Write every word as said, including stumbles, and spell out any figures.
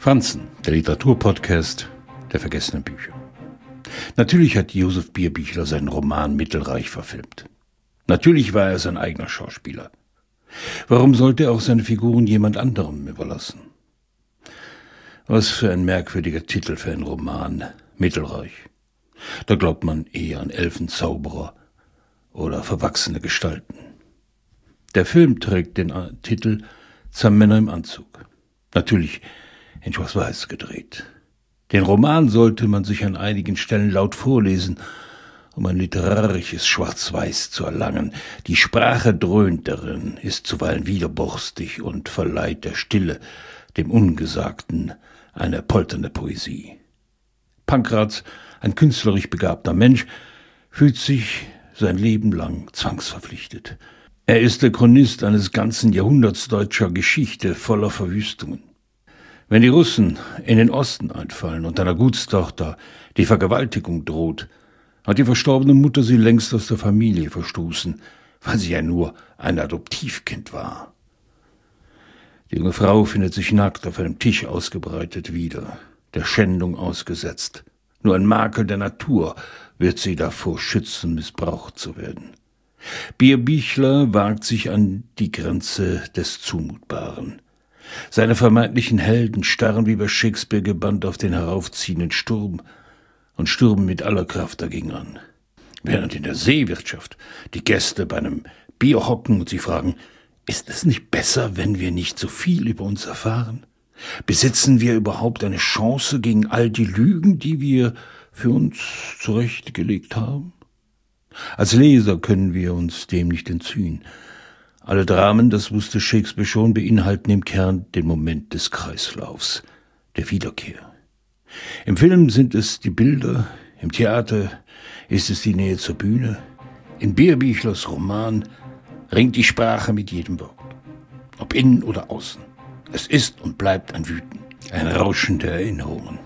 Franzen, der Literaturpodcast der vergessenen Bücher. Natürlich hat Josef Bierbichler seinen Roman Mittelreich verfilmt. Natürlich war er sein eigener Schauspieler. Warum sollte er auch seine Figuren jemand anderem überlassen? Was für ein merkwürdiger Titel für einen Roman, Mittelreich. Da glaubt man eher an Elfenzauberer oder verwachsene Gestalten. Der Film trägt den Titel Zwei Männer im Anzug. Natürlich in Schwarz-Weiß gedreht. Den Roman sollte man sich an einigen Stellen laut vorlesen, um ein literarisches Schwarz-Weiß zu erlangen. Die Sprache dröhnt darin, ist zuweilen widerborstig und verleiht der Stille, dem Ungesagten, eine polternde Poesie. Pankraz, ein künstlerisch begabter Mensch, fühlt sich sein Leben lang zwangsverpflichtet. Er ist der Chronist eines ganzen Jahrhunderts deutscher Geschichte voller Verwüstungen. Wenn die Russen in den Osten einfallen und einer Gutstochter die Vergewaltigung droht, hat die verstorbene Mutter sie längst aus der Familie verstoßen, weil sie ja nur ein Adoptivkind war. Die junge Frau findet sich nackt auf einem Tisch ausgebreitet wieder, der Schändung ausgesetzt. Nur ein Makel der Natur wird sie davor schützen, missbraucht zu werden. Bierbichler wagt sich an die Grenze des Zumutbaren. Seine vermeintlichen Helden starren wie bei Shakespeare gebannt auf den heraufziehenden Sturm und stürmen mit aller Kraft dagegen an. Während in der Seewirtschaft die Gäste bei einem Bier hocken und sie fragen, ist es nicht besser, wenn wir nicht so viel über uns erfahren? Besitzen wir überhaupt eine Chance gegen all die Lügen, die wir für uns zurechtgelegt haben? Als Leser können wir uns dem nicht entziehen. Alle Dramen, das wusste Shakespeare schon, beinhalten im Kern den Moment des Kreislaufs, der Wiederkehr. Im Film sind es die Bilder, im Theater ist es die Nähe zur Bühne. In Bierbichlers Roman ringt die Sprache mit jedem Wort, ob innen oder außen. Es ist und bleibt ein Wüten, ein Rauschen der Erinnerungen.